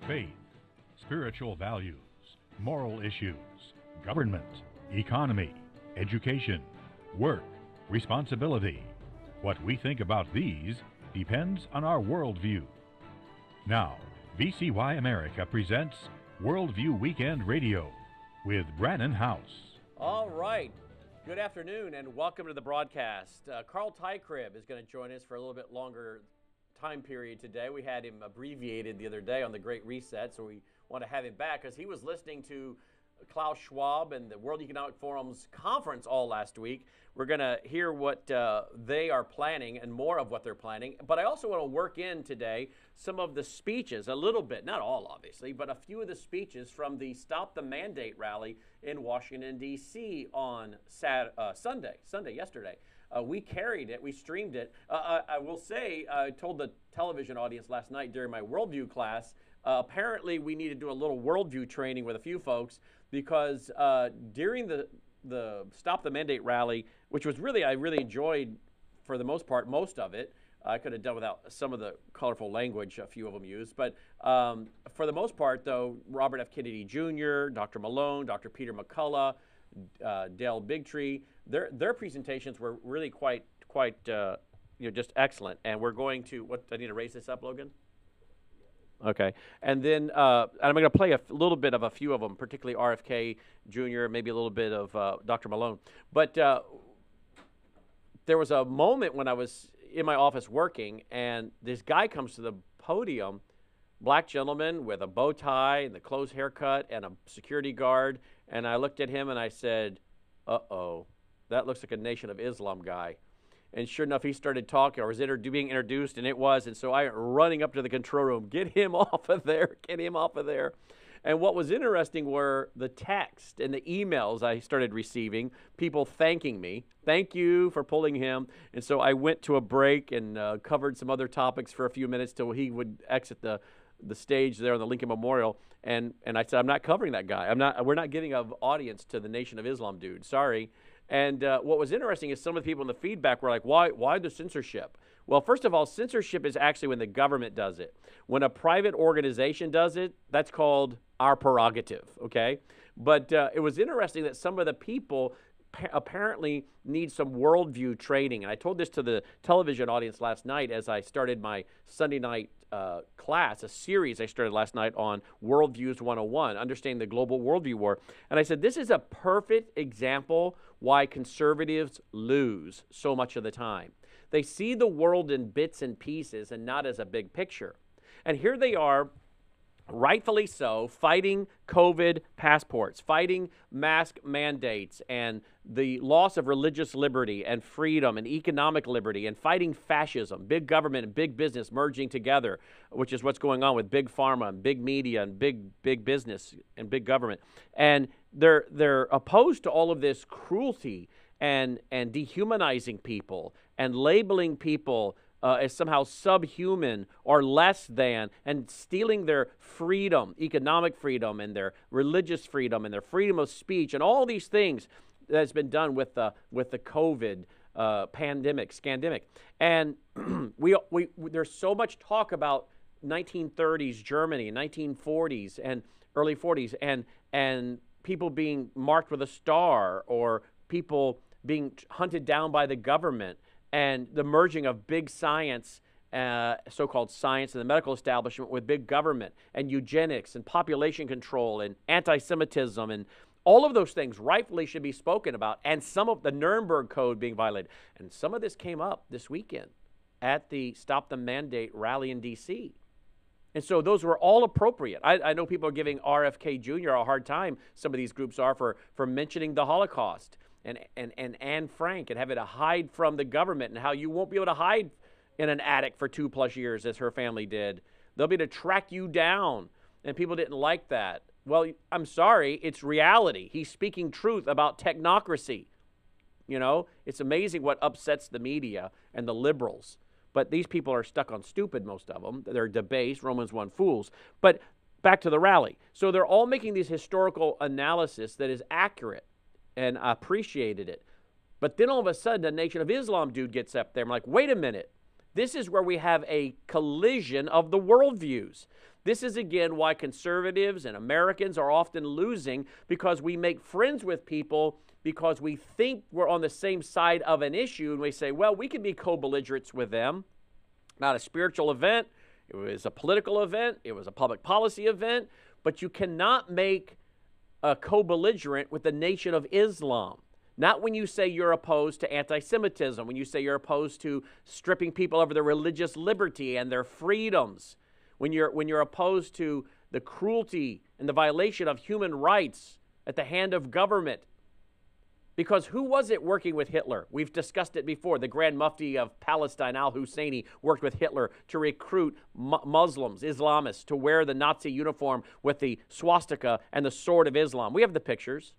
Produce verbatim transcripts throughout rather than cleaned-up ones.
faith, spiritual values, moral issues, government, economy, education, work, responsibility. What we think about these depends on our worldview. Now, V C Y America presents Worldview Weekend Radio with Brannon House. All right. Good afternoon and welcome to the broadcast. Uh, Carl Tykrib is going to join us for a little bit longer time period today. We had him abbreviated the other day on the Great Reset, so we want to have him back because he was listening to Klaus Schwab and the World Economic Forum's conference all last week. We're going to hear what uh, they are planning and more of what they're planning. But I also want to work in today some of the speeches, a little bit, not all obviously, but a few of the speeches from the Stop the Mandate rally in Washington, D C on Sat- uh, Sunday, Sunday, yesterday. Uh, we carried it. We streamed it. Uh, I, I will say, I told the television audience last night during my worldview class, uh, apparently we need to do a little worldview training with a few folks because uh, during the the Stop the Mandate rally, which was really, I really enjoyed for the most part, most of it. I could have done without some of the colorful language a few of them used. But um, for the most part, though, Robert F. Kennedy Junior, Doctor Malone, Doctor Peter McCullough, uh, Dale Bigtree, their their presentations were really quite quite uh, you know just excellent. And we're going to what I need to raise this up, Logan. Okay, and then uh, and I'm going to play a f- little bit of a few of them, particularly R F K Junior, maybe a little bit of uh, Doctor Malone. But uh, there was a moment when I was in my office working, and this guy comes to the podium, black gentleman with a bow tie and the closed haircut and a security guard, and I looked at him and I said, uh-oh, that looks like a Nation of Islam guy. And sure enough, he started talking, or was inter- being introduced, and it was. And so I went running up to the control room, get him off of there, get him off of there. And what was interesting were the text and the emails I started receiving, people thanking me. Thank you for pulling him. And so I went to a break and uh, covered some other topics for a few minutes till he would exit the the stage there on the Lincoln Memorial. And, and I said, I'm not covering that guy. I'm not. We're not giving an audience to the Nation of Islam dude. Sorry. And uh, what was interesting is some of the people in the feedback were like, why why the censorship? Well, first of all, censorship is actually when the government does it. When a private organization does it, that's called our prerogative, okay? But uh, it was interesting that some of the people pa- apparently need some worldview training. And I told this to the television audience last night as I started my Sunday night uh, class, a series I started last night on Worldviews one oh one, Understanding the Global Worldview War. And I said, this is a perfect example why conservatives lose so much of the time. They see the world in bits and pieces and not as a big picture. And here they are, rightfully so, fighting COVID passports, fighting mask mandates and the loss of religious liberty and freedom and economic liberty, and fighting fascism, big government and big business merging together, which is what's going on with big pharma and big media and big big business and big government. And they're they're opposed to all of this cruelty and and dehumanizing people and labeling people Uh, as somehow subhuman or less than, and stealing their freedom, economic freedom and their religious freedom and their freedom of speech and all these things that has been done with the with the COVID uh, pandemic, scandemic. And we, we there's so much talk about nineteen thirties Germany, nineteen forties and early forties, and and people being marked with a star, or people being hunted down by the government, and the merging of big science, uh, so-called science and the medical establishment, with big government and eugenics and population control and anti-Semitism, and all of those things rightfully should be spoken about, and some of the Nuremberg Code being violated. And some of this came up this weekend at the Stop the Mandate rally in D C. And so those were all appropriate. I, I know people are giving R F K Junior a hard time, some of these groups are, for, for mentioning the Holocaust. And, and, and Anne Frank, and having to hide from the government, and how you won't be able to hide in an attic for two plus years as her family did. They'll be able to track you down, and people didn't like that. Well, I'm sorry, it's reality. He's speaking truth about technocracy. You know, it's amazing what upsets the media and the liberals. But these people are stuck on stupid, most of them. They're debased, Romans one fools. But back to the rally. So they're all making these historical analysis that is accurate, and I appreciated it. But then all of a sudden, a Nation of Islam dude gets up there. I'm like, wait a minute. This is where we have a collision of the worldviews. This is, again, why conservatives and Americans are often losing, because we make friends with people because we think we're on the same side of an issue, and we say, well, we can be co-belligerents with them. Not a spiritual event. It was a political event. It was a public policy event. But you cannot make a co-belligerent with the Nation of Islam. Not when you say you're opposed to anti-Semitism, when you say you're opposed to stripping people of their religious liberty and their freedoms, when you're, when you're opposed to the cruelty and the violation of human rights at the hand of government. Because who was it working with Hitler? We've discussed it before. The Grand Mufti of Palestine, al-Husseini, worked with Hitler to recruit mu- Muslims, Islamists, to wear the Nazi uniform with the swastika and the sword of Islam. We have the pictures.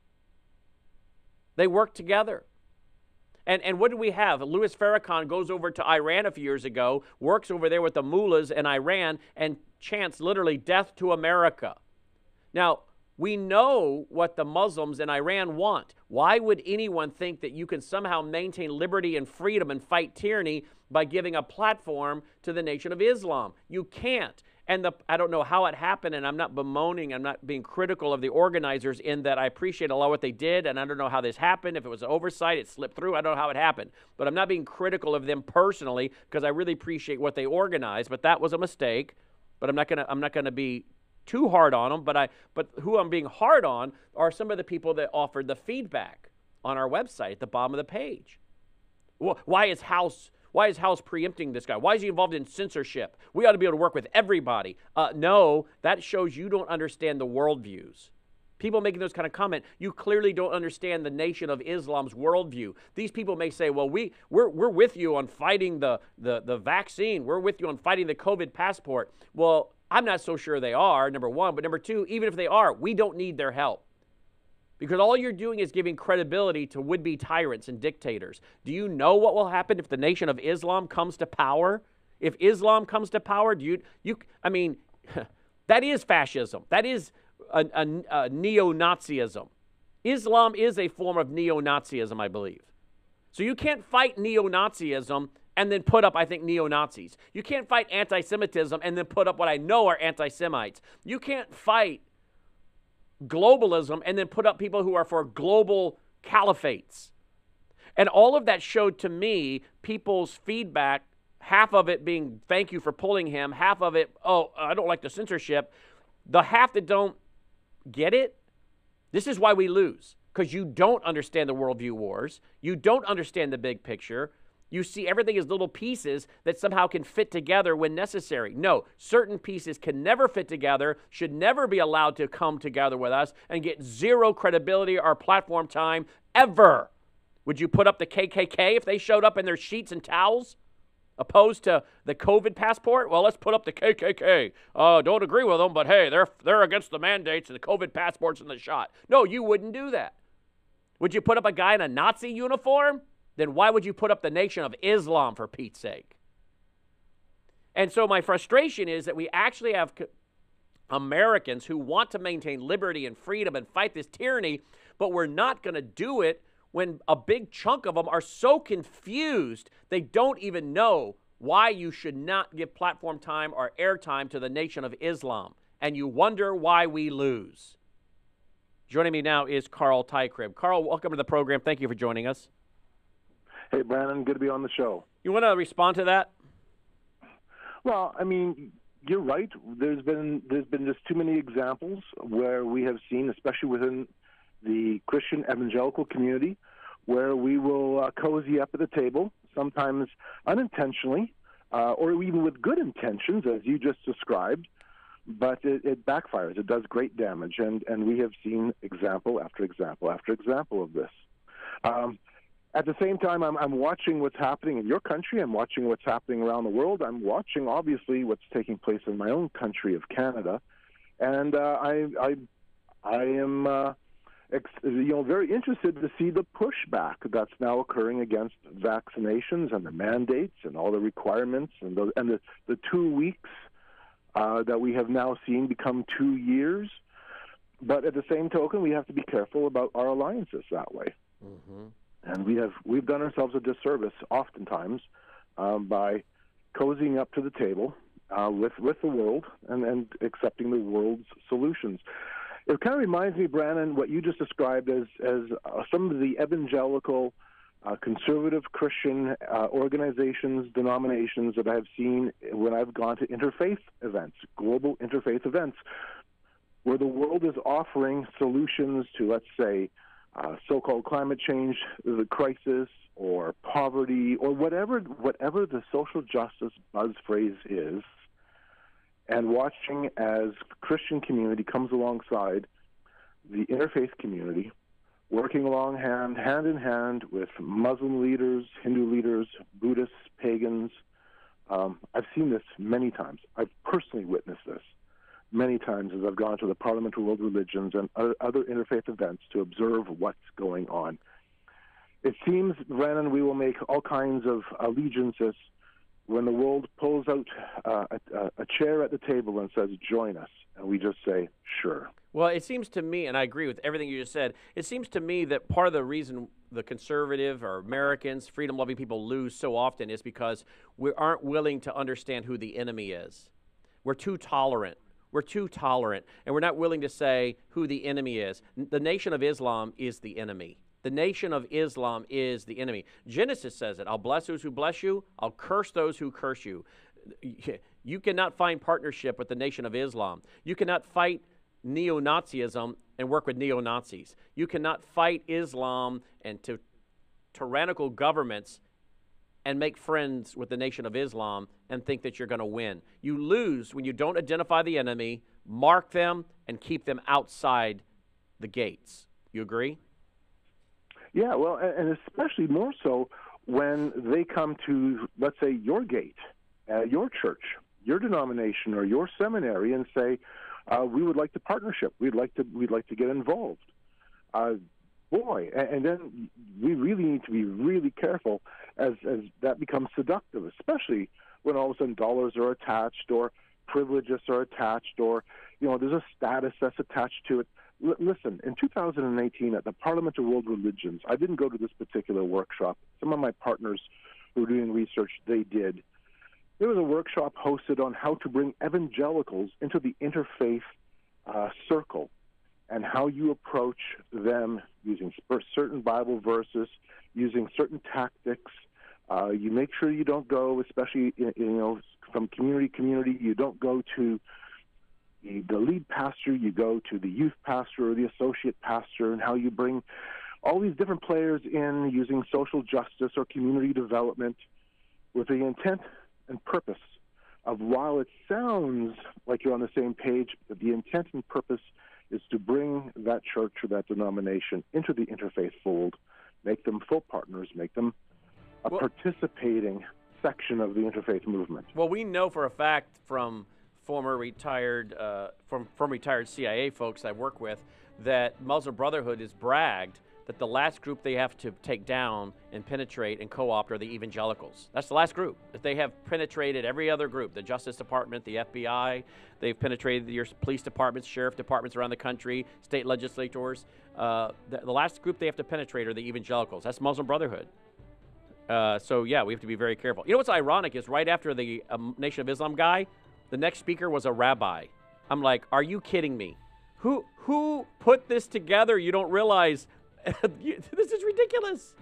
They worked together. And, and what do we have? Louis Farrakhan goes over to Iran a few years ago, works over there with the mullahs in Iran, and chants literally death to America. Now, we know what the Muslims in Iran want. Why would anyone think that you can somehow maintain liberty and freedom and fight tyranny by giving a platform to the Nation of Islam? You can't. And the, I don't know how it happened, and I'm not bemoaning, I'm not being critical of the organizers in that I appreciate a lot what they did, and I don't know how this happened. If it was an oversight, it slipped through. I don't know how it happened. But I'm not being critical of them personally, because I really appreciate what they organized. But that was a mistake. But I'm not gonna I'm not gonna be too hard on them, but I but who I'm being hard on are some of the people that offered the feedback on our website at the bottom of the page. Why is House why is House preempting this guy? Why is he involved in censorship? We ought to be able to work with everybody. Uh, no, that shows you don't understand the worldviews. People making those kind of comment, you clearly don't understand the Nation of Islam's worldview. These people may say, well, we, we're, we're with you on fighting the, the, the vaccine. We're with you on fighting the COVID passport. Well, I'm not so sure they are, number one. But number two, even if they are, we don't need their help. Because all you're doing is giving credibility to would-be tyrants and dictators. Do you know what will happen if the Nation of Islam comes to power? If Islam comes to power, do you, you I mean, that is fascism. That is a, a, a neo-Nazism. Islam is a form of neo-Nazism, I believe. So you can't fight neo-Nazism and then put up, I think, neo-Nazis. You can't fight anti-Semitism and then put up what I know are anti-Semites. You can't fight globalism and then put up people who are for global caliphates. And all of that showed to me people's feedback, half of it being thank you for pulling him, half of it, oh, I don't like the censorship. The half that don't get it, this is why we lose. Because you don't understand the worldview wars. You don't understand the big picture. You see everything as little pieces that somehow can fit together when necessary. No, certain pieces can never fit together, should never be allowed to come together with us, and get zero credibility or platform time ever. Would you put up the K K K if they showed up in their sheets and towels? Opposed to the COVID passport? Well, let's put up the K K K. Uh, don't agree with them, but hey, they're, they're against the mandates and the COVID passports and the shot. No, you wouldn't do that. Would you put up a guy in a Nazi uniform? Then why would you put up the Nation of Islam, for Pete's sake? And so my frustration is that we actually have Americans who want to maintain liberty and freedom and fight this tyranny, but we're not going to do it when a big chunk of them are so confused they don't even know why you should not give platform time or airtime to the Nation of Islam. And you wonder why we lose. Joining me now is Carl Teichrib. Carl, welcome to the program. Thank you for joining us. Hey, Brandon, good to be on the show. You want to respond to that? Well, I mean, you're right. There's been there's been just too many examples where we have seen, especially within the Christian evangelical community, where we will uh, cozy up at the table, sometimes unintentionally, uh, or even with good intentions, as you just described, but it, it backfires. It does great damage, and, and we have seen example after example after example of this. Um, At the same time, I'm, I'm watching what's happening in your country. I'm watching what's happening around the world. I'm watching, obviously, what's taking place in my own country of Canada. And uh, I, I, I am, uh, ex- you know, very interested to see the pushback that's now occurring against vaccinations and the mandates and all the requirements and the, and the, the two weeks uh, that we have now seen become two years. But at the same token, we have to be careful about our alliances that way. Mm-hmm. And we have we've done ourselves a disservice oftentimes um, by cozying up to the table uh, with with the world and, and accepting the world's solutions. It kind of reminds me, Brandon, what you just described as as uh, some of the evangelical, uh, conservative Christian uh, organizations, denominations that I've seen when I've gone to interfaith events, global interfaith events, where the world is offering solutions to, let's say, uh, so-called climate change, the crisis, or poverty, or whatever whatever the social justice buzz phrase is, and watching as the Christian community comes alongside the interfaith community, working along hand, hand in hand with Muslim leaders, Hindu leaders, Buddhists, pagans. Um, I've seen this many times. I've personally witnessed this many times as I've gone to the Parliament of World Religions and other interfaith events to observe what's going on. It seems, Brennan, we will make all kinds of allegiances when the world pulls out uh, a, a chair at the table and says, join us, and we just say, sure. Well, it seems to me, and I agree with everything you just said, it seems to me that part of the reason the conservative or Americans, freedom-loving people lose so often is because we aren't willing to understand who the enemy is. We're too tolerant. We're too tolerant, and we're not willing to say who the enemy is. The Nation of Islam is the enemy. The Nation of Islam is the enemy. Genesis says it. I'll bless those who bless you. I'll curse those who curse you. You cannot find partnership with the Nation of Islam. You cannot fight neo-Nazism and work with neo-Nazis. You cannot fight Islam and to tyrannical governments and make friends with the Nation of Islam and think that you're going to win. You lose when you don't identify the enemy, mark them, and keep them outside the gates. You agree? Yeah, well, and especially more so when they come to, let's say, your gate, uh, your church, your denomination, or your seminary, and say, uh, "We would like to partnership. We'd like to. We'd like to get involved." Uh, boy, and, and then we really need to be really careful as as that becomes seductive, especially when all of a sudden dollars are attached, or privileges are attached, or you know, there's a status that's attached to it. L- listen, in two thousand eighteen at the Parliament of World Religions, I didn't go to this particular workshop. Some of my partners who were doing research, they did. There was a workshop hosted on how to bring evangelicals into the interfaith uh, circle and how you approach them using certain Bible verses, using certain tactics. Uh, you make sure you don't go, especially in, you know, from community to community, you don't go to the lead pastor, you go to the youth pastor or the associate pastor, and how you bring all these different players in using social justice or community development with the intent and purpose of, while it sounds like you're on the same page, but the intent and purpose is to bring that church or that denomination into the interfaith fold, make them full partners, make them a well, participating section of the interfaith movement. Well, we know for a fact from former retired uh, from from retired C I A folks I work with that Muslim Brotherhood has bragged that the last group they have to take down and penetrate and co-opt are the evangelicals. That's the last group. That they have penetrated every other group, the Justice Department, the F B I. They've penetrated your police departments, sheriff departments around the country, state legislators. Uh, the, the last group they have to penetrate are the evangelicals. That's Muslim Brotherhood. Uh, so, yeah, we have to be very careful. You know what's ironic is right after the um, Nation of Islam guy, the next speaker was a rabbi. I'm like, are you kidding me? Who who put this together? You don't realize this is ridiculous.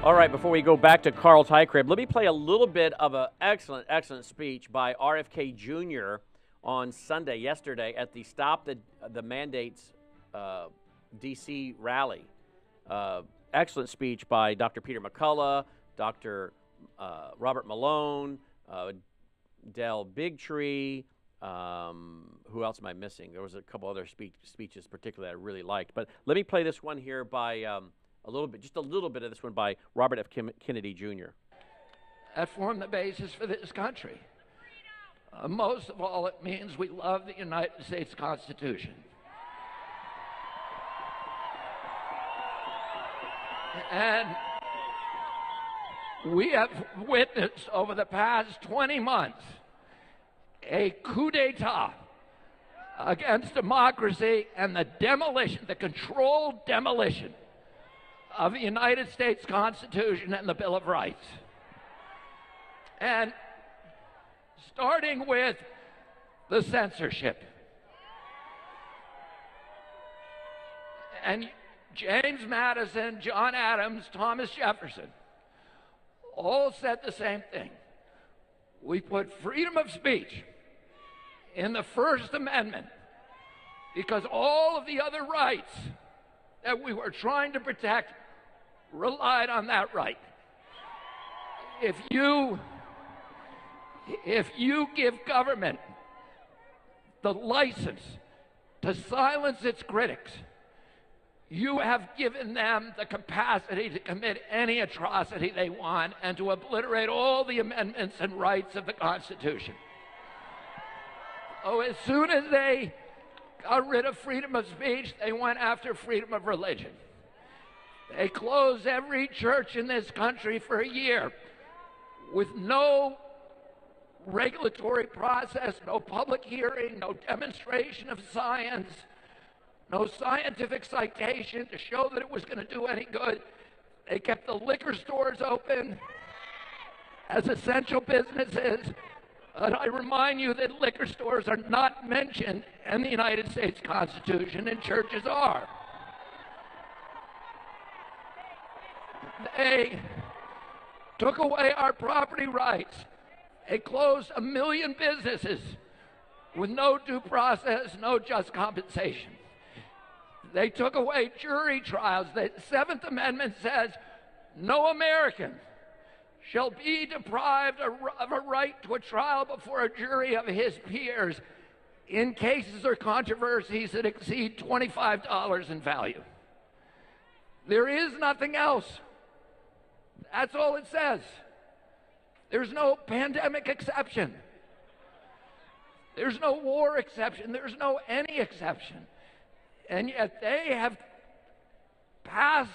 All right, before we go back to Carl Tykrib, let me play a little bit of an excellent, excellent speech by R F K Junior on Sunday, yesterday, at the Stop the, the Mandates uh, D C rally. Uh, excellent speech by Doctor Peter McCullough, Doctor Uh, Robert Malone, uh, Del Bigtree. Um, who else am I missing? There was a couple other speech, speeches particularly I really liked. But let me play this one here by um, a little bit, just a little bit of this one by Robert F. Kim- Kennedy Junior That form the basis for this country. Uh, most of all, it means we love the United States Constitution. And we have witnessed over the past twenty months a coup d'etat against democracy and the demolition, the controlled demolition of the United States Constitution and the Bill of Rights. And starting with the censorship. And James Madison, John Adams, Thomas Jefferson all said the same thing. We put freedom of speech in the First Amendment because all of the other rights that we were trying to protect relied on that right. If you, if you give government the license to silence its critics, you have given them the capacity to commit any atrocity they want and to obliterate all the amendments and rights of the Constitution. Oh, as soon as they got rid of freedom of speech, they went after freedom of religion. They closed every church in this country for a year with no regulatory process, no public hearing, no demonstration of science, no scientific citation to show that it was going to do any good. They kept the liquor stores open as essential businesses. And I remind you that liquor stores are not mentioned in the United States Constitution, and churches are. They took away our property rights. They closed a million businesses with no due process, no just compensation. They took away jury trials. The Seventh Amendment says no American shall be deprived of a right to a trial before a jury of his peers in cases or controversies that exceed twenty-five dollars in value. There is nothing else. That's all it says. There's no pandemic exception. There's no war exception. There's no any exception. And yet they have passed,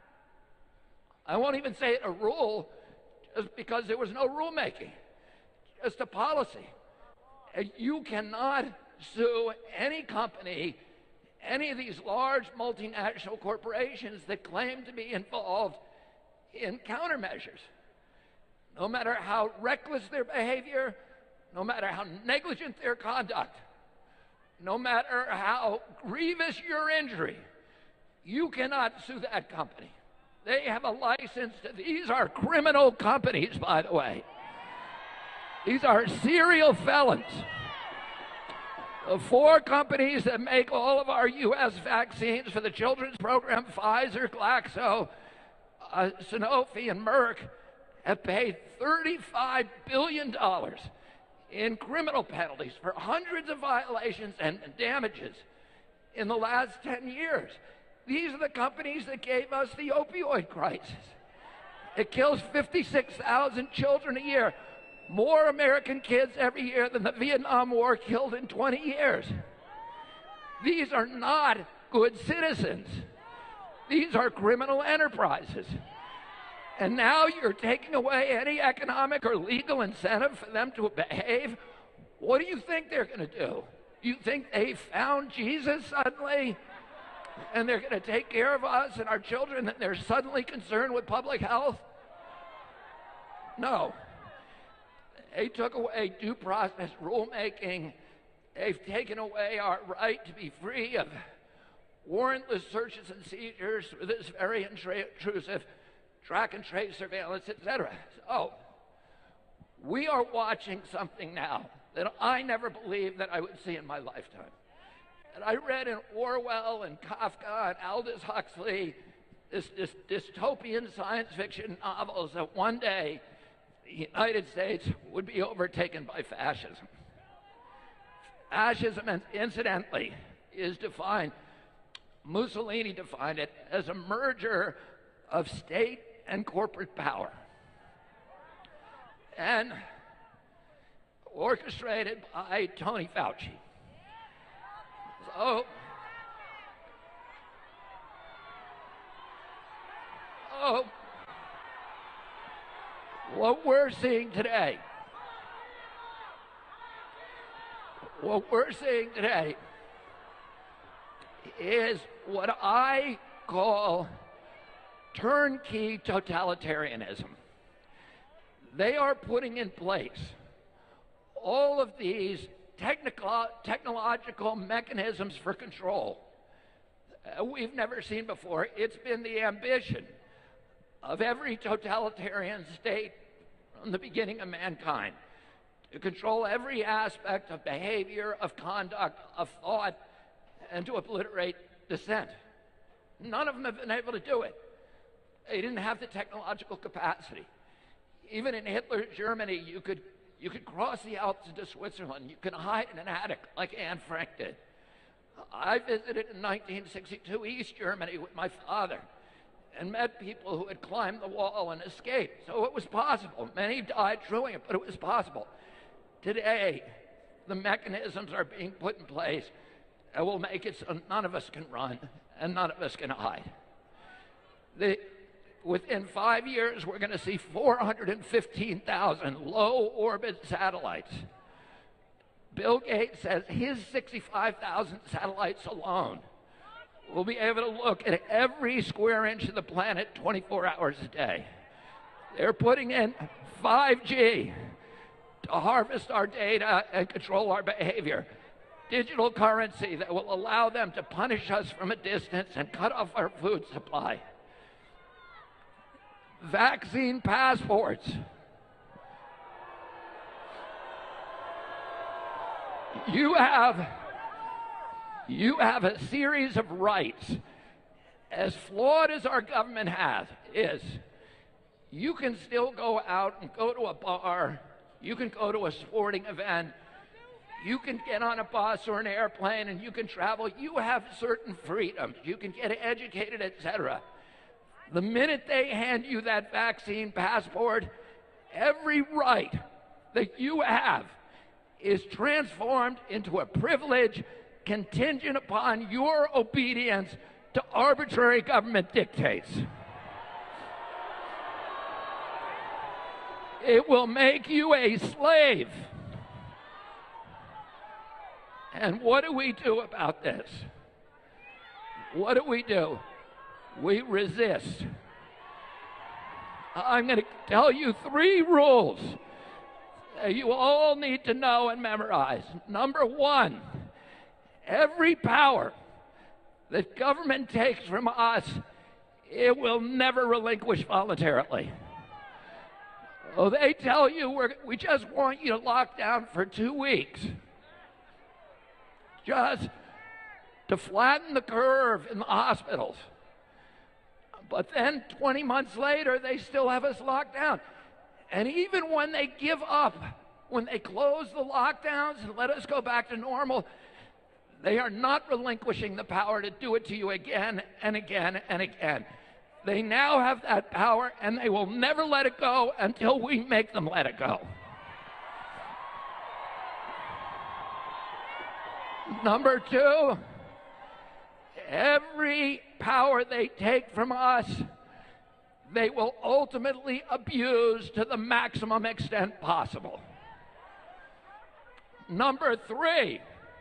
I won't even say it a rule, just because there was no rulemaking, just a policy. And you cannot sue any company, any of these large multinational corporations that claim to be involved in countermeasures. No matter how reckless their behavior, no matter how negligent their conduct, no matter how grievous your injury, you cannot sue that company. They have a license. To, these are criminal companies, by the way. These are serial felons. The four companies that make all of our U S vaccines for the children's program, Pfizer, Glaxo, uh, Sanofi, and Merck, have paid thirty-five billion dollars in criminal penalties for hundreds of violations and damages in the last ten years. These are the companies that gave us the opioid crisis. It kills fifty-six thousand children a year, more American kids every year than the Vietnam War killed in twenty years. These are not good citizens. These are criminal enterprises. And now you're taking away any economic or legal incentive for them to behave. What do you think they're going to do? You think they found Jesus suddenly and they're going to take care of us and our children and they're suddenly concerned with public health? No. They took away due process rulemaking. They've taken away our right to be free of warrantless searches and seizures through this very intrusive track and trace surveillance, et cetera. So we are watching something now that I never believed that I would see in my lifetime. And I read in Orwell and Kafka and Aldous Huxley this, this dystopian science fiction novels that one day the United States would be overtaken by fascism. Fascism, incidentally, is defined, Mussolini defined it as a merger of state and corporate power, and orchestrated by Tony Fauci. So, so what we're seeing today, what we're seeing today is what I call turnkey totalitarianism. They are putting in place all of these technical, technological mechanisms for control uh, we've never seen before. It's been the ambition of every totalitarian state from the beginning of mankind to control every aspect of behavior, of conduct, of thought, and to obliterate dissent. None of them have been able to do it. They didn't have the technological capacity. Even in Hitler's Germany, you could, you could cross the Alps into Switzerland. You could hide in an attic like Anne Frank did. I visited in nineteen sixty-two East Germany with my father and met people who had climbed the wall and escaped. So it was possible. Many died doing it, but it was possible. Today, the mechanisms are being put in place that will make it so none of us can run and none of us can hide. The, within five years, we're going to see four hundred fifteen thousand low-orbit satellites. Bill Gates says his sixty-five thousand satellites alone will be able to look at every square inch of the planet twenty-four hours a day. They're putting in five G to harvest our data and control our behavior. Digital currency that will allow them to punish us from a distance and cut off our food supply. Vaccine passports. You have, you have a series of rights, as flawed as our government has, is you can still go out and go to a bar, you can go to a sporting event, you can get on a bus or an airplane and you can travel. You have certain freedoms. You can get educated, et cetera. The minute they hand you that vaccine passport, every right that you have is transformed into a privilege contingent upon your obedience to arbitrary government dictates. It will make you a slave. And what do we do about this? What do we do? We resist. I'm going to tell you three rules that you all need to know and memorize. Number one, every power that government takes from us, it will never relinquish voluntarily. Oh, they tell you, we're, we just want you to lock down for two weeks. Just to flatten the curve in the hospitals. But then twenty months later, they still have us locked down. And even when they give up, when they close the lockdowns and let us go back to normal, they are not relinquishing the power to do it to you again and again and again. They now have that power, and they will never let it go until we make them let it go. Number two, every power they take from us, they will ultimately abuse to the maximum extent possible. Number three,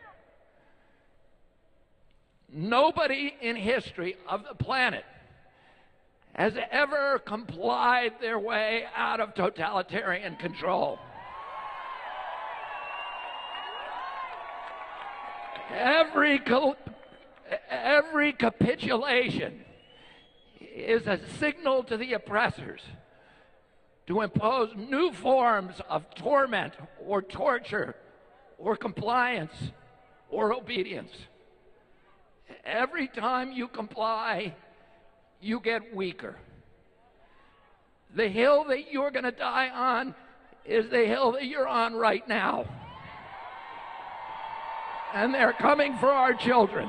nobody in history of the planet has ever complied their way out of totalitarian control. Every, every capitulation is a signal to the oppressors to impose new forms of torment or torture or compliance or obedience. Every time you comply, you get weaker. The hill that you're going to die on is the hill that you're on right now. And they're coming for our children.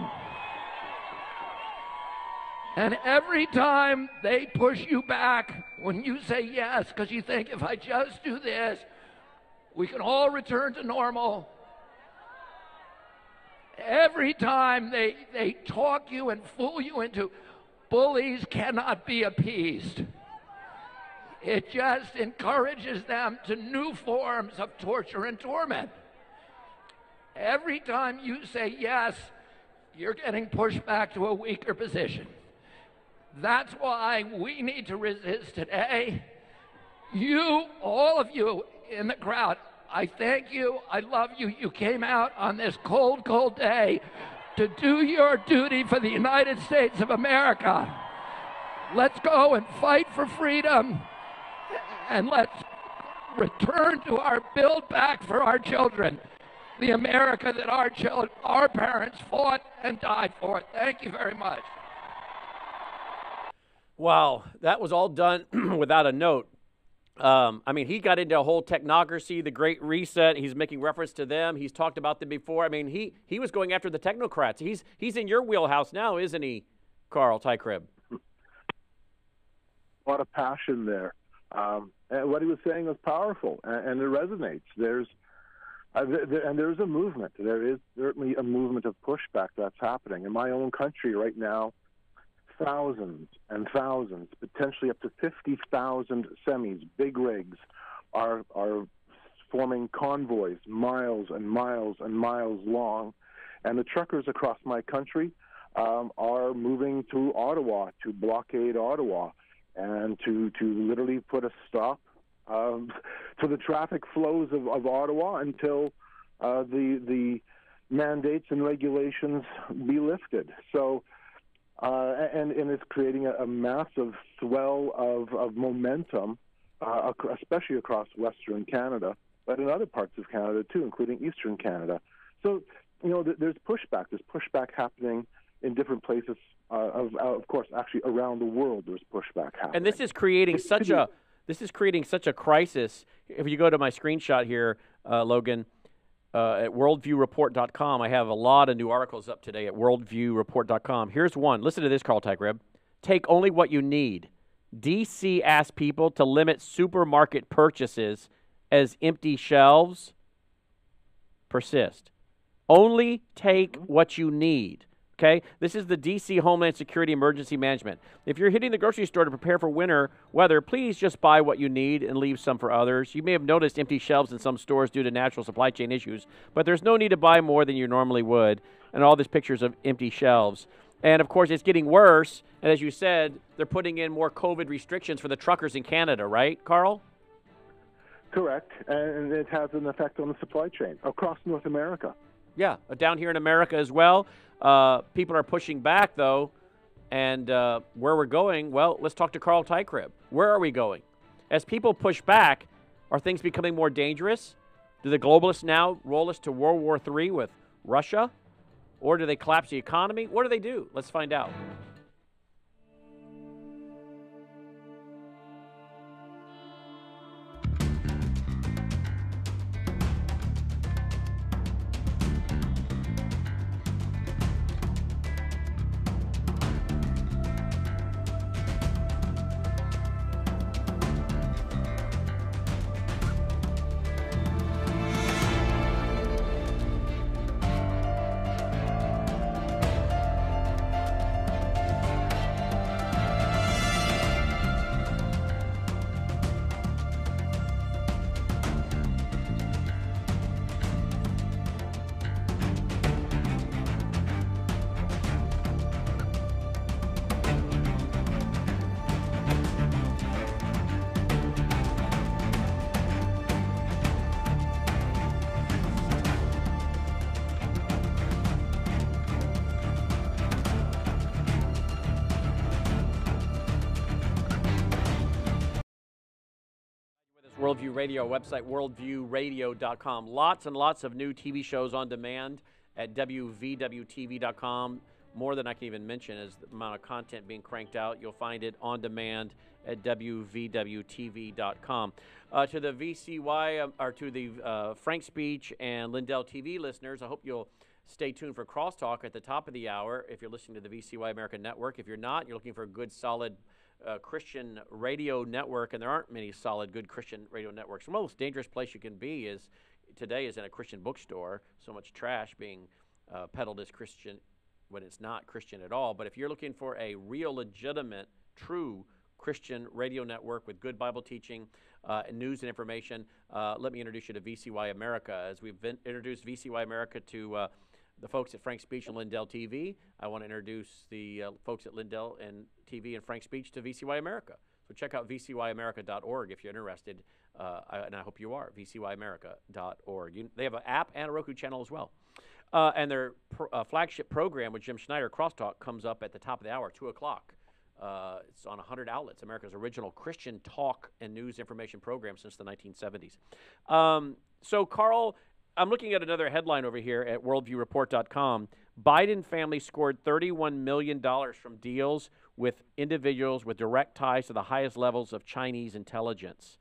And every time they push you back, when you say yes, because you think, if I just do this, we can all return to normal. Every time they, they talk you and fool you into, bullies cannot be appeased. It just encourages them to new forms of torture and torment. Every time you say yes, you're getting pushed back to a weaker position. That's why we need to resist today. You, all of you in the crowd, I thank you, I love you. You came out on this cold, cold day to do your duty for the United States of America. Let's go and fight for freedom, and let's return to our build back for our children, the America that our children, our parents fought and died for. Thank you very much. Wow, that was all done without a note. Um, I mean, he got into a whole technocracy, the Great Reset. He's making reference to them. He's talked about them before. I mean, he he was going after the technocrats. He's he's in your wheelhouse now, isn't he, Carl Tykrib? A lot of passion there. Um, and what he was saying was powerful, and, and it resonates. There's uh, there, and there's a movement. There is certainly a movement of pushback that's happening in my own country right now. Thousands and thousands, potentially up to fifty thousand semis, big rigs, are are forming convoys miles and miles and miles long, and the truckers across my country um, are moving to Ottawa to blockade Ottawa and to to literally put a stop um, to the traffic flows of, of Ottawa until uh, the the mandates and regulations be lifted. So. Uh, and, and it's creating a, a massive swell of, of momentum, uh, ac- especially across Western Canada, but in other parts of Canada too, including Eastern Canada. So, you know, th- there's pushback. There's pushback happening in different places. Uh, of, uh, of course, actually around the world, there's pushback happening. And this is creating it's such a this is creating such a crisis. If you go to my screenshot here, uh, Logan. Uh, at worldview report dot com. I have a lot of new articles up today at worldview report dot com. Here's one. Listen to this, Carl Tykrib. Take only what you need. D C asks people to limit supermarket purchases as empty shelves persist. Only take what you need. Okay? This is the D C Homeland Security Emergency Management. If you're hitting the grocery store to prepare for winter weather, please just buy what you need and leave some for others. You may have noticed empty shelves in some stores due to natural supply chain issues, but there's no need to buy more than you normally would. And all these pictures of empty shelves. And, of course, it's getting worse. And as you said, they're putting in more COVID restrictions for the truckers in Canada, right, Carl? Correct. And it has an effect on the supply chain across North America. Yeah, down here in America as well. Uh, people are pushing back, though, and uh, where we're going, well, let's talk to Carl Tykrib. Where are we going? As people push back, are things becoming more dangerous? Do the globalists now roll us to World War Three with Russia? Or do they collapse the economy? What do they do? Let's find out. Worldview Radio website, worldview radio dot com. Lots and lots of new T V shows on demand at w v w t v dot com. More than I can even mention is the amount of content being cranked out. You'll find it on demand at w v w t v dot com. Uh, to the V C Y, um, or to the uh, Frank Speech and Lindell T V listeners, I hope you'll stay tuned for Crosstalk at the top of the hour if you're listening to the V C Y America Network. If you're not, you're looking for a good, solid Uh, Christian radio network, and there aren't many solid, good Christian radio networks. The most dangerous place you can be is today is in a Christian bookstore. So much trash being uh, peddled as Christian when it's not Christian at all. But if you're looking for a real, legitimate, true Christian radio network with good Bible teaching, uh, and news and information, uh, let me introduce you to V C Y America. As we've been introduced V C Y America to uh, the folks at Frank Speech and Lindell T V, I want to introduce the uh, folks at Lindell and T V and Frank Speech to V C Y America. So check out v c y america dot org if you're interested, uh, and I hope you are, v c y america dot org. You, they have an app and a Roku channel as well. Uh, and their pr- uh, flagship program with Jim Schneider, Crosstalk, comes up at the top of the hour, two o'clock. Uh, it's on one hundred outlets, America's original Christian talk and news information program since the nineteen seventies. Um, so, Carl, I'm looking at another headline over here at worldview report dot com. Biden family scored thirty-one million dollars from deals with individuals with direct ties to the highest levels of Chinese intelligence.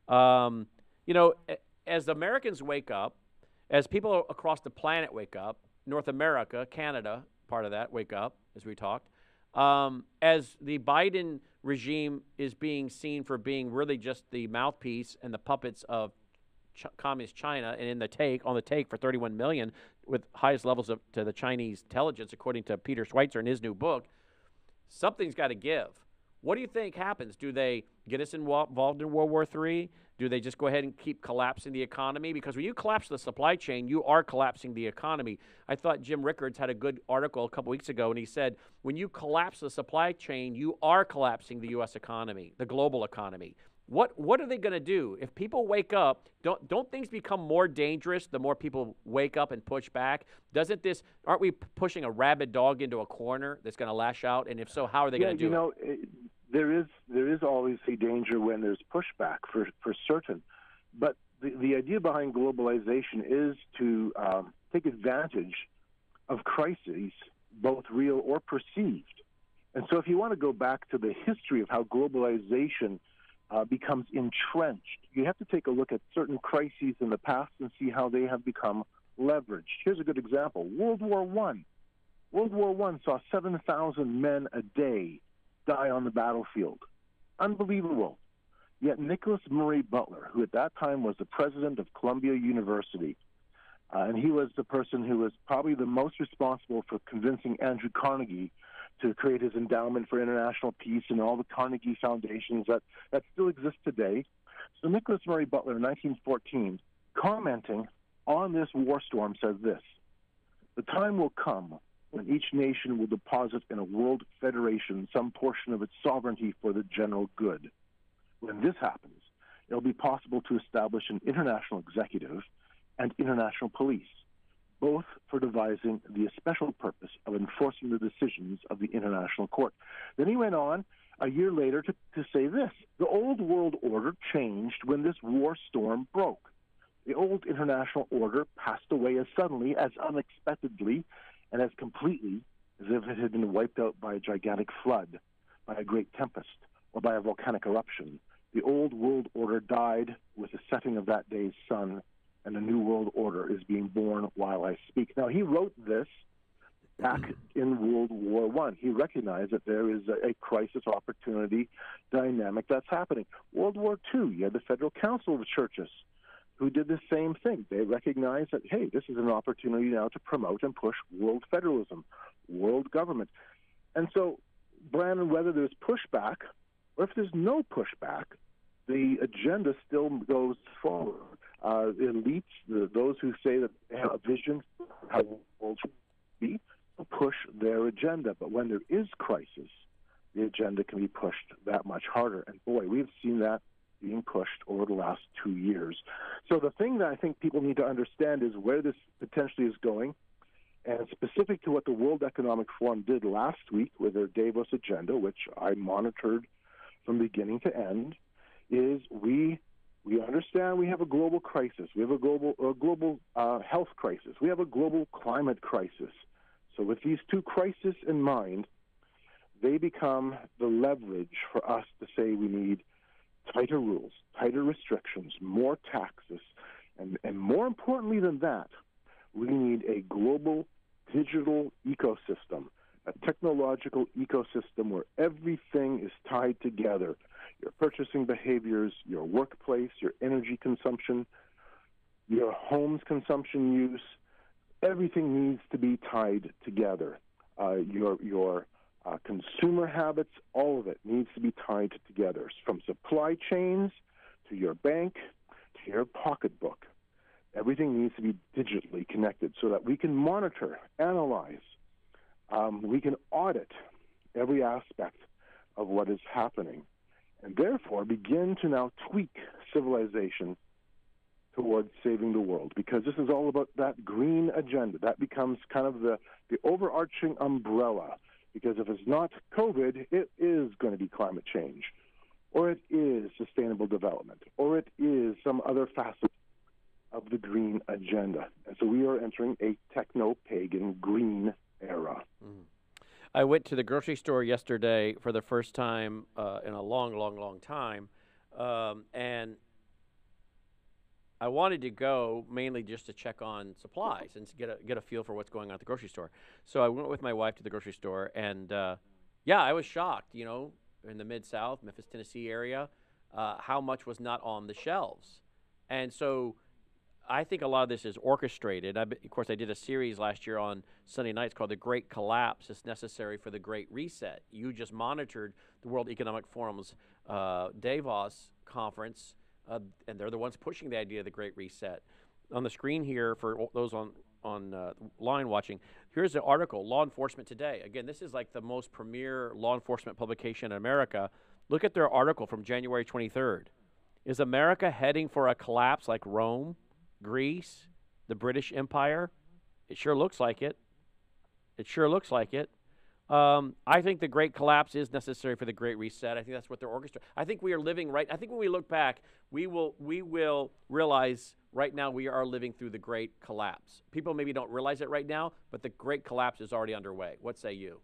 Um, you know, as Americans wake up, as people across the planet wake up, North America, Canada, part of that, wake up, as we talked, um, as the Biden regime is being seen for being really just the mouthpiece and the puppets of Ch- communist China, and in the take on the take for thirty-one million dollars with highest levels of to the Chinese intelligence, according to Peter Schweitzer in his new book, something's got to give. What do you think happens? Do they get us involved in World War Three? Do they just go ahead and keep collapsing the economy? Because when you collapse the supply chain, you are collapsing the economy. I thought Jim Rickards had a good article a couple weeks ago, and he said, when you collapse the supply chain, you are collapsing the U S economy, the global economy. What what are they going to do? If people wake up, don't don't things become more dangerous the more people wake up and push back? Doesn't this, aren't we pushing a rabid dog into a corner that's going to lash out? And if so, how are they yeah, going to do you know, it? it? There is there is always a danger when there's pushback, for, for certain. But the, the idea behind globalization is to um, take advantage of crises, both real or perceived. And so if you want to go back to the history of how globalization Uh, becomes entrenched, you have to take a look at certain crises in the past and see how they have become leveraged. Here's a good example. World War One. World War One saw seven thousand men a day die on the battlefield. Unbelievable. Yet Nicholas Murray Butler, who at that time was the president of Columbia University, uh, and he was the person who was probably the most responsible for convincing Andrew Carnegie to create his endowment for international peace and all the Carnegie foundations that, that still exist today. So Nicholas Murray Butler in nineteen fourteen, commenting on this war storm, says this: "The time will come when each nation will deposit in a world federation some portion of its sovereignty for the general good. When this happens, it will be possible to establish an international executive and international police, both for devising the special purpose of enforcing the decisions of the International Court." Then he went on a year later to, to say this: "The old world order changed when this war storm broke. The old international order passed away as suddenly, as unexpectedly, and as completely as if it had been wiped out by a gigantic flood, by a great tempest, or by a volcanic eruption. The old world order died with the setting of that day's sun, and a new world order is being born while I speak." Now, he wrote this back in World War One. He recognized that there is a, a crisis opportunity dynamic that's happening. World War Two, you had the Federal Council of Churches, who did the same thing. They recognized that, hey, this is an opportunity now to promote and push world federalism, world government. And so, Brandon, whether there's pushback or if there's no pushback, the agenda still goes forward. Uh, elites, the, those who say that they have a vision for how the world should be, will push their agenda. But when there is crisis, the agenda can be pushed that much harder. And boy, we've seen that being pushed over the last two years. So the thing that I think people need to understand is where this potentially is going. And specific to what the World Economic Forum did last week with their Davos agenda, which I monitored from beginning to end, is we we yeah, we have a global crisis. We have a global, a global uh, health crisis. We have a global climate crisis. So with these two crises in mind, they become the leverage for us to say we need tighter rules, tighter restrictions, more taxes, and, and more importantly than that, we need a global digital ecosystem, a technological ecosystem where everything is tied together. Your purchasing behaviors, your workplace, your energy consumption, your home's consumption use, everything needs to be tied together. Uh, your your uh, consumer habits, all of it needs to be tied together, from supply chains to your bank to your pocketbook. Everything needs to be digitally connected so that we can monitor, analyze, um, we can audit every aspect of what is happening, and therefore begin to now tweak civilization towards saving the world, because this is all about that green agenda. That becomes kind of the, the overarching umbrella, because if it's not COVID, it is going to be climate change, or it is sustainable development, or it is some other facet of the green agenda. And so we are entering a techno-pagan green era. Mm. I went to the grocery store yesterday for the first time uh, in a long, long, long time, um, and I wanted to go mainly just to check on supplies and to get a, get a feel for what's going on at the grocery store. So I went with my wife to the grocery store, and uh, yeah, I was shocked, you know, in the Mid-South, Memphis, Tennessee area, uh, how much was not on the shelves. And so I think a lot of this is orchestrated. I, of course, I did a series last year on Sunday nights called The Great Collapse is Necessary for the Great Reset. You just monitored the World Economic Forum's uh, Davos conference, uh, and they're the ones pushing the idea of the Great Reset. On the screen here, for those on, on uh, line watching, here's the article, Law Enforcement Today. Again, this is like the most premier law enforcement publication in America. Look at their article from January twenty-third. Is America heading for a collapse like Rome, Greece, the British Empire? It sure looks like it. It sure looks like it. Um, I think the Great Collapse is necessary for the Great Reset. I think that's what they're orchestrating. I think we are living right. I think when we look back, we will we will realize right now we are living through the Great Collapse. People maybe don't realize it right now, but the Great Collapse is already underway. What say you?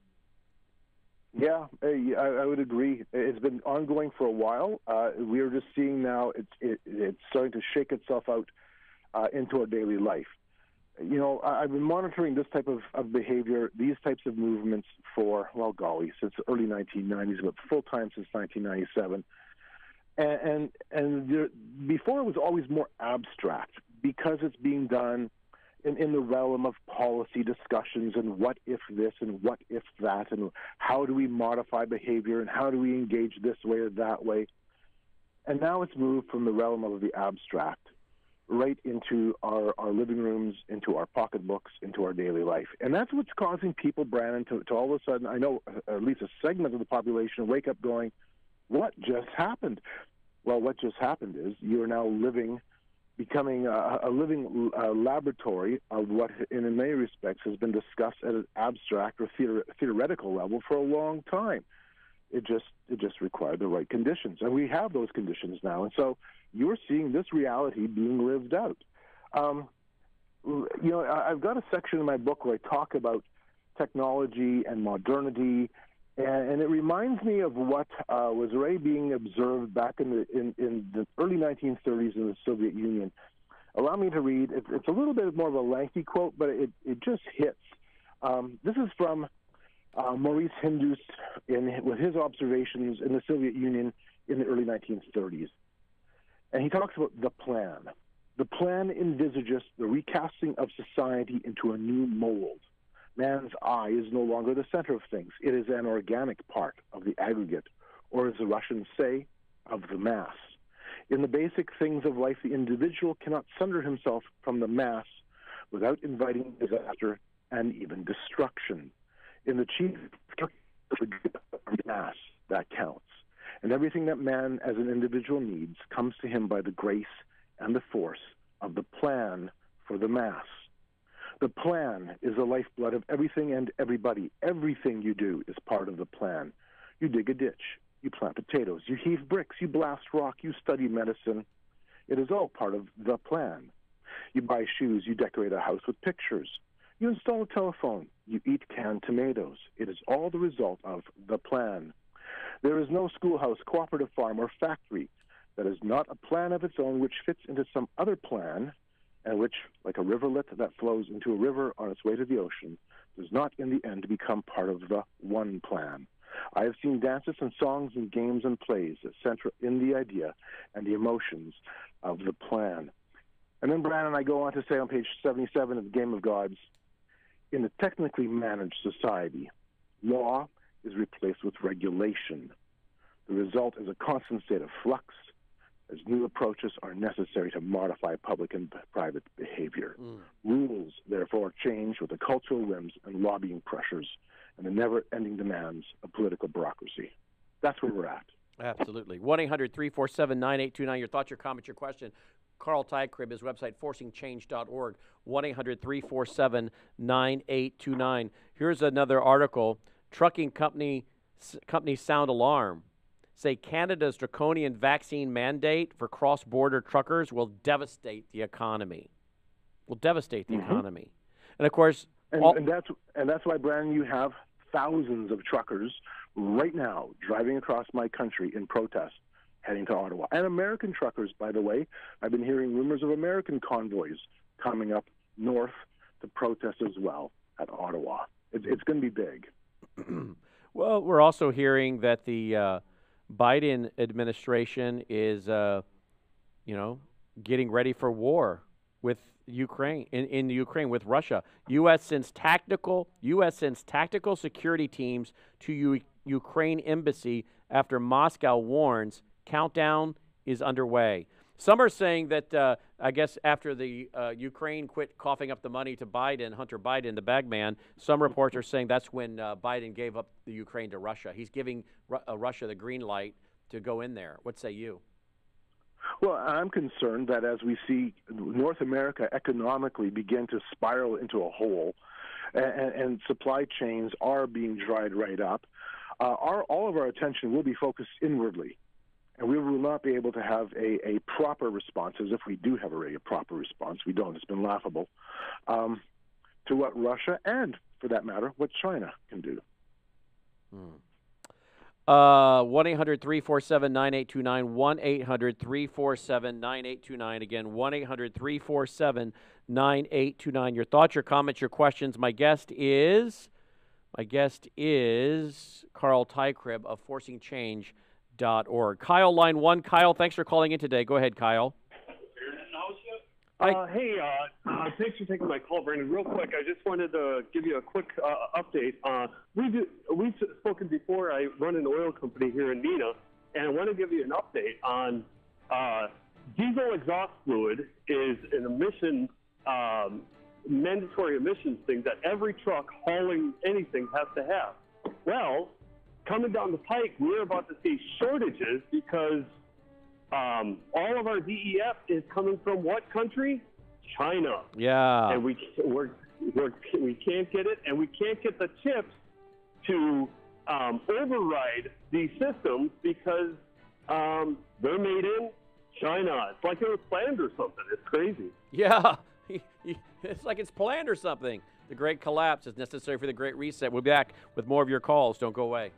Yeah, I, I would agree. It's been ongoing for a while. Uh, we are just seeing now it's it, it's starting to shake itself out uh, into our daily life. You know, I've been monitoring this type of, of behavior, these types of movements for, well, golly, since the early nineteen nineties, but full time since nineteen ninety-seven. And and, and there, before it was always more abstract because it's being done in, in the realm of policy discussions and what if this and what if that and how do we modify behavior and how do we engage this way or that way. And now it's moved from the realm of the abstract right into our, our living rooms, into our pocketbooks, into our daily life. And that's what's causing people, Brandon, to, to all of a sudden, I know at least a segment of the population wake up going, what just happened? Well, what just happened is you're now living, becoming a, a living uh, laboratory of what, in many respects, has been discussed at an abstract or theor- theoretical level for a long time. It just it just required the right conditions, and we have those conditions now. And so you're seeing this reality being lived out. Um, you know, I've got a section in my book where I talk about technology and modernity, and, and it reminds me of what uh, was already being observed back in the in, in the early nineteen thirties in the Soviet Union. Allow me to read. It's, it's a little bit more of a lengthy quote, but it, it just hits. Um, this is from Uh, Maurice Hindus in, with his observations in the Soviet Union in the early nineteen thirties. And he talks about the plan. The plan envisages the recasting of society into a new mold. Man's eye is no longer the center of things. It is an organic part of the aggregate, or as the Russians say, of the mass. In the basic things of life, the individual cannot sunder himself from the mass without inviting disaster and even destruction. In the chief mass, that counts. And everything that man as an individual needs comes to him by the grace and the force of the plan for the mass. The plan is the lifeblood of everything and everybody. Everything you do is part of the plan. You dig a ditch. You plant potatoes. You heave bricks. You blast rock. You study medicine. It is all part of the plan. You buy shoes, you decorate a house with pictures. You install a telephone, you eat canned tomatoes. It is all the result of the plan. There is no schoolhouse, cooperative farm, or factory that is not a plan of its own which fits into some other plan and which, like a rivulet that flows into a river on its way to the ocean, does not in the end become part of the one plan. I have seen dances and songs and games and plays that center in the idea and the emotions of the plan. And then Brandon, I go on to say on page seventy-seven of the Game of Gods, in a technically managed society, law is replaced with regulation. The result is a constant state of flux as new approaches are necessary to modify public and private behavior. Mm. Rules, therefore, change with the cultural whims and lobbying pressures and the never-ending demands of political bureaucracy. That's where we're at. Absolutely. one eight hundred three four seven nine eight two nine. Your thoughts, your comments, your question. Carl Tykrib, his website, forcing change dot org, one eight hundred three four seven nine eight two nine. Here's another article. Trucking company companies sound alarm. Say Canada's draconian vaccine mandate for cross-border truckers will devastate the economy. Will devastate the mm-hmm. economy. And, of course... And, all- and, that's, and that's why, Brandon, you have thousands of truckers right now driving across my country in protest heading to Ottawa. And American truckers, by the way. I've been hearing rumors of American convoys coming up north to protest as well at Ottawa. It, it's going to be big. Well, we're also hearing that the uh, Biden administration is, uh, you know, getting ready for war with Ukraine in, in the Ukraine with Russia. U S sends tactical U S sends tactical security teams to U- Ukraine embassy after Moscow warns countdown is underway. Some are saying that, uh, I guess, after the uh, Ukraine quit coughing up the money to Biden, Hunter Biden, the bagman, some reports are saying that's when uh, Biden gave up the Ukraine to Russia. He's giving Ru- uh, Russia the green light to go in there. What say you? Well, I'm concerned that as we see North America economically begin to spiral into a hole and, and supply chains are being dried right up, uh, our, all of our attention will be focused inwardly. And we will not be able to have a, a proper response, as if we do have already a proper response. We don't. It's been laughable, um, to what Russia and, for that matter, what China can do. Hmm. Uh, one eight hundred three four seven nine eight two nine, one eight hundred three four seven nine eight two nine. Again, one eight hundred three four seven nine eight two nine. Your thoughts, your comments, your questions. My guest is, my guest is Carl Tykrib of forcing change dot org. Kyle, line one. Kyle, thanks for calling in today. Go ahead, Kyle. Uh, hey, uh, uh, thanks for taking my call, Brandon. Real quick, I just wanted to give you a quick uh, update. Uh, we do, we've spoken before. I run an oil company here in Neenah, and I want to give you an update on uh, diesel exhaust fluid is an emission, um, mandatory emissions thing that every truck hauling anything has to have. Well, coming down the pike, we're about to see shortages because um, all of our D E F is coming from what country? China. Yeah. And we we're, we're, we can't get it, and we can't get the chips to um, override these systems because um, they're made in China. It's like it was planned or something. It's crazy. Yeah. It's like it's planned or something. The Great Collapse is necessary for the Great Reset. We'll be back with more of your calls. Don't go away.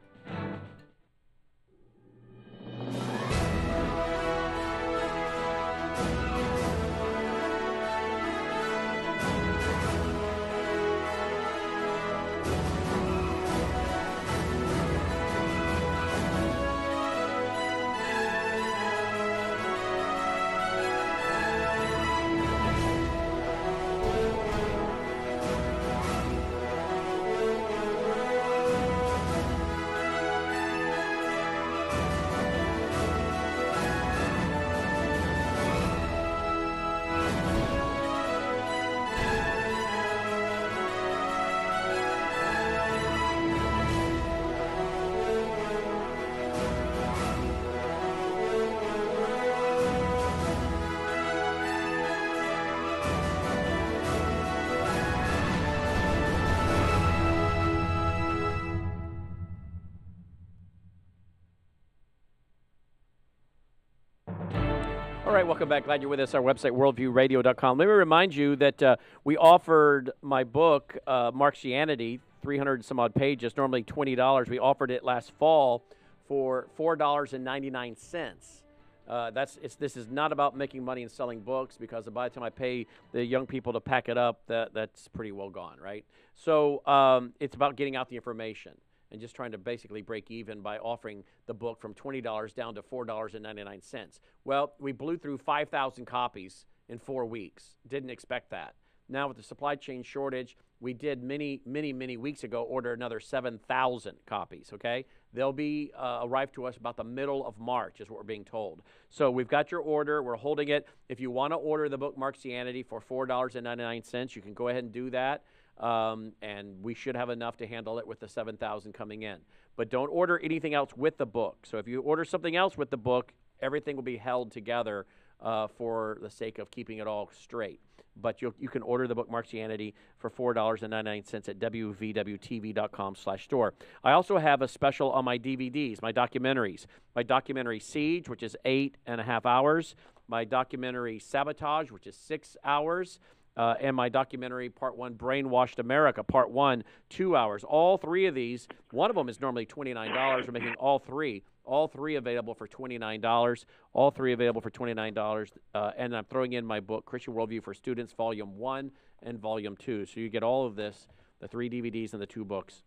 right, welcome back. Glad you're with us. Our website, worldview radio dot com. Let me remind you that uh, we offered my book, uh, Marxianity, three hundred and some odd pages, normally twenty dollars. We offered it last fall for four dollars and ninety-nine cents. Uh, that's it's. This is not about making money and selling books, because by the time I pay the young people to pack it up, that that's pretty well gone, right? So um, it's about getting out the information and just trying to basically break even by offering the book from twenty dollars down to four dollars and ninety-nine cents. Well, we blew through five thousand copies in four weeks. Didn't expect that. Now with the supply chain shortage, we did many, many, many weeks ago order another seven thousand copies, okay? They'll be uh, arrived to us about the middle of March is what we're being told. So we've got your order. We're holding it. If you want to order the book Marxianity for four dollars and ninety-nine cents, you can go ahead and do that. Um, and we should have enough to handle it with the seven thousand coming in. But don't order anything else with the book. So if you order something else with the book, everything will be held together uh, for the sake of keeping it all straight. But you you can order the book Marxianity for four dollars and ninety-nine cents at w v w t v dot com slash store. I also have a special on my D V Ds, my documentaries. My documentary Siege, which is eight and a half hours. My documentary Sabotage, which is six hours. Uh, and my documentary, Part one, Brainwashed America, Part one, two hours. All three of these, one of them is normally twenty-nine dollars. We're making all three, all three available for twenty-nine dollars. All three available for twenty-nine dollars. Uh, and I'm throwing in my book, Christian Worldview for Students, Volume one and Volume two. So you get all of this, the three D V Ds and the two books,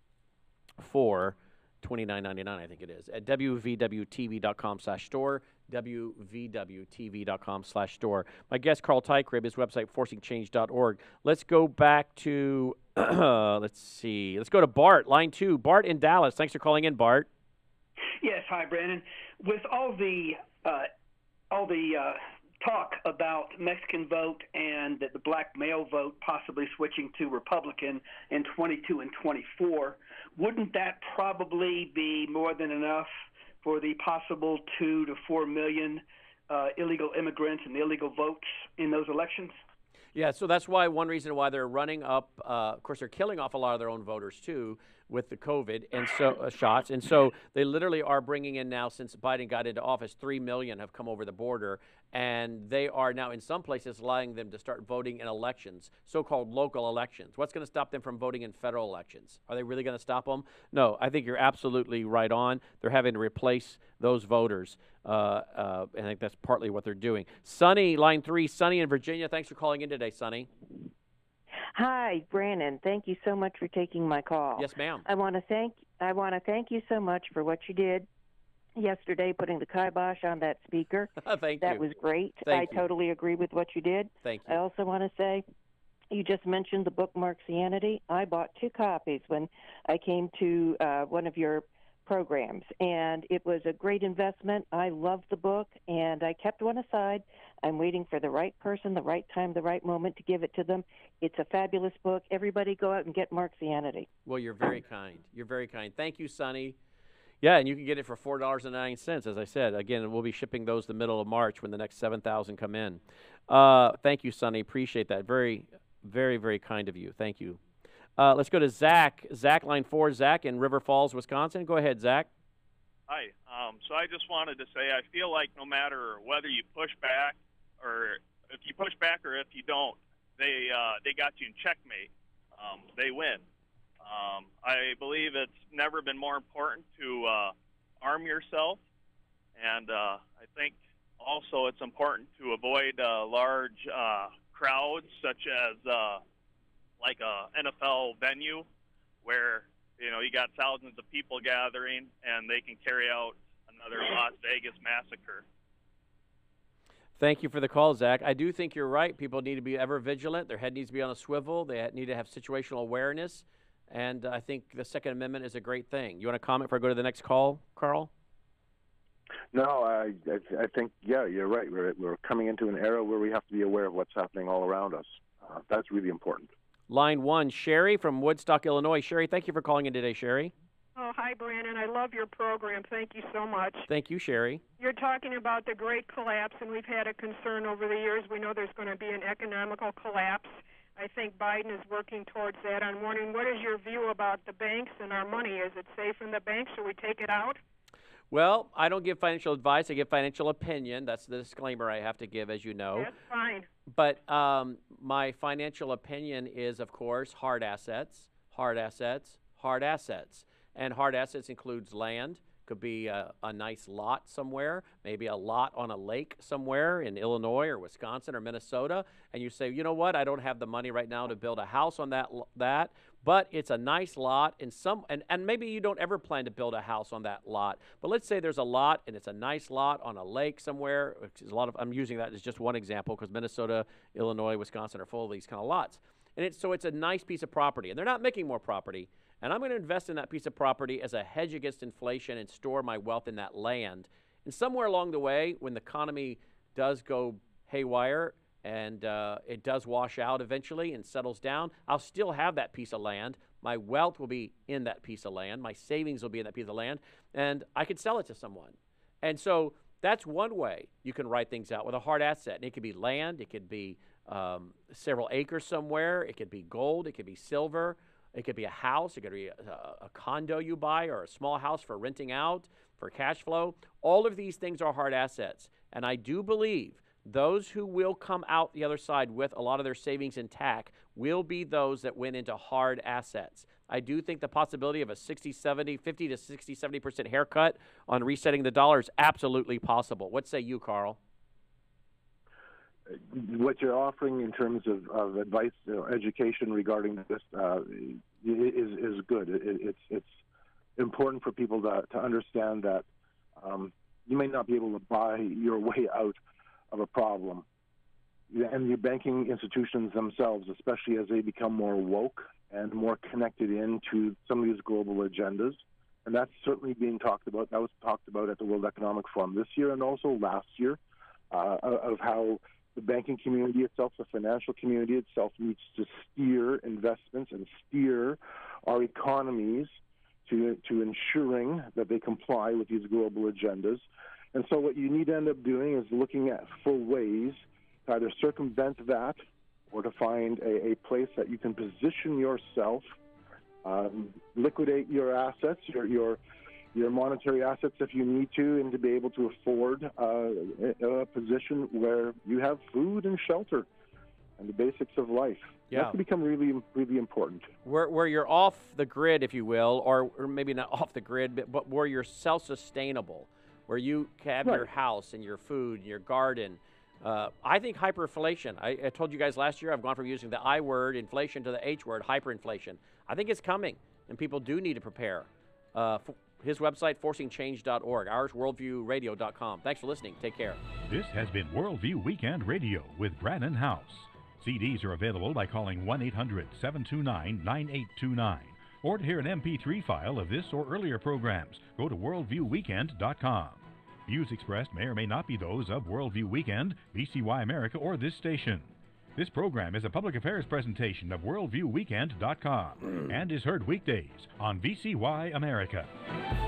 for twenty-nine ninety-nine, I think it is, at w v w t v dot com slash store, w v w t v dot com slash store. My guest, Carl Tykrib, his website, forcing change dot org. Let's go back to, let's see, let's go to Bart, line two. Bart in Dallas. Thanks for calling in, Bart. Yes, hi, Brandon. With all the uh, all the uh, talk about Mexican vote and the black male vote possibly switching to Republican in twenty-two and twenty-four, wouldn't that probably be more than enough for the possible two to four million uh, illegal immigrants and illegal votes in those elections? Yeah, so that's why one reason why they're running up. Uh, of course, they're killing off a lot of their own voters too with the COVID and so uh, shots, and so they literally are bringing in now, since Biden got into office, three million have come over the border, and they are now in some places allowing them to start voting in elections, so-called local elections. What's going to stop them from voting in federal elections? Are they really going to stop them? No, I think you're absolutely right on. They're having to replace those voters. Uh, uh, I think that's partly what they're doing. Sonny, line three, Sonny in Virginia. Thanks for calling in today, Sonny. Hi, Brandon. Thank you so much for taking my call. Yes, ma'am. I want to thank I want to thank you so much for what you did yesterday, putting the kibosh on that speaker. Thank that you. That was great. Thank I you. totally agree with what you did. Thank you. I also want to say, you just mentioned the book Marxianity. I bought two copies when I came to uh, one of your programs, and it was a great investment. I loved the book, and I kept one aside. I'm waiting for the right person, the right time, the right moment to give it to them. It's a fabulous book. Everybody go out and get Marxianity. Well, you're very kind. You're very kind. Thank you, Sonny. Yeah, and you can get it for four dollars and ninety cents, as I said. Again, we'll be shipping those the middle of March when the next seven thousand come in. Uh, thank you, Sonny. Appreciate that. Very, very, very kind of you. Thank you. Uh, let's go to Zach. Zach, line four, Zach in River Falls, Wisconsin. Go ahead, Zach. Hi. Um, so I just wanted to say I feel like no matter whether you push back or if you push back or if you don't, they uh, they got you in checkmate. Um, they win. Um, I believe it's never been more important to uh, arm yourself, and uh, I think also it's important to avoid uh, large uh, crowds such as uh, like a N F L venue where, you know, you got thousands of people gathering and they can carry out another Las Vegas massacre. Thank you for the call, Zach. I do think you're right. People need to be ever vigilant. Their head needs to be on a swivel. They need to have situational awareness. And I think the Second Amendment is a great thing. You want to comment before I go to the next call, Carl? No, I, I, I think, yeah, you're right. We're, we're coming into an era where we have to be aware of what's happening all around us. Uh, that's really important. Line one, Sherry from Woodstock, Illinois. Sherry, thank you for calling in today, Sherry. Oh, hi, Brandon. I love your program. Thank you so much. Thank you, Sherry. You're talking about the great collapse, and we've had a concern over the years. We know there's going to be an economical collapse. I think Biden is working towards that. I'm wondering, what is your view about the banks and our money? Is it safe in the banks? Should we take it out? Well, I don't give financial advice. I give financial opinion. That's the disclaimer I have to give, as you know. That's fine. But um, my financial opinion is, of course, hard assets, hard assets, hard assets. And hard assets includes land. Could be a, a nice lot somewhere, maybe a lot on a lake somewhere in Illinois or Wisconsin or Minnesota. And you say, you know what, I don't have the money right now to build a house on that, that but it's a nice lot. And, some, and, and maybe you don't ever plan to build a house on that lot. But let's say there's a lot and it's a nice lot on a lake somewhere. Which is a lot of, I'm using that as just one example because Minnesota, Illinois, Wisconsin are full of these kind of lots. And it's, so it's a nice piece of property. And they're not making more property. And I'm going to invest in that piece of property as a hedge against inflation and store my wealth in that land. And somewhere along the way, when the economy does go haywire and uh, it does wash out eventually and settles down, I'll still have that piece of land. My wealth will be in that piece of land. My savings will be in that piece of land. And I could sell it to someone. And so that's one way you can write things out with a hard asset. And it could be land. It could be um, several acres somewhere. It could be gold. It could be silver. It could be a house. It could be a, a, a condo you buy or a small house for renting out, for cash flow. All of these things are hard assets. And I do believe those who will come out the other side with a lot of their savings intact will be those that went into hard assets. I do think the possibility of a sixty, seventy, fifty to sixty, seventy percent haircut on resetting the dollar is absolutely possible. What say you, Carl? What you're offering in terms of, of advice, you know, education regarding this uh, is is good. It, it's it's important for people to to understand that um, you may not be able to buy your way out of a problem, and the banking institutions themselves, especially as they become more woke and more connected into some of these global agendas, and that's certainly being talked about. That was talked about at the World Economic Forum this year and also last year, uh, of how the banking community itself, the financial community itself, needs to steer investments and steer our economies to to ensuring that they comply with these global agendas. And so what you need to end up doing is looking at for ways to either circumvent that or to find a, a place that you can position yourself, um, liquidate your assets, your your your monetary assets if you need to, and to be able to afford uh, a, a position where you have food and shelter and the basics of life. Yeah. That's become really, really important. Where, where you're off the grid, if you will, or, or maybe not off the grid, but, but where you're self-sustainable, where you have right. your house and your food and your garden. Uh, I think hyperinflation, I, I told you guys last year, I've gone from using the I word, inflation, to the H word, hyperinflation. I think it's coming, and people do need to prepare. Uh, f- his website, forcing change dot org, ours, worldview radio dot com. Thanks for listening. Take care. This has been Worldview Weekend Radio with Brannon House. C Ds are available by calling one eight hundred, seven two nine, nine eight two nine. Or to hear an M P three file of this or earlier programs, go to worldview weekend dot com. Views expressed may or may not be those of Worldview Weekend, V C Y America, or this station. This program is a public affairs presentation of worldview weekend dot com and is heard weekdays on V C Y America.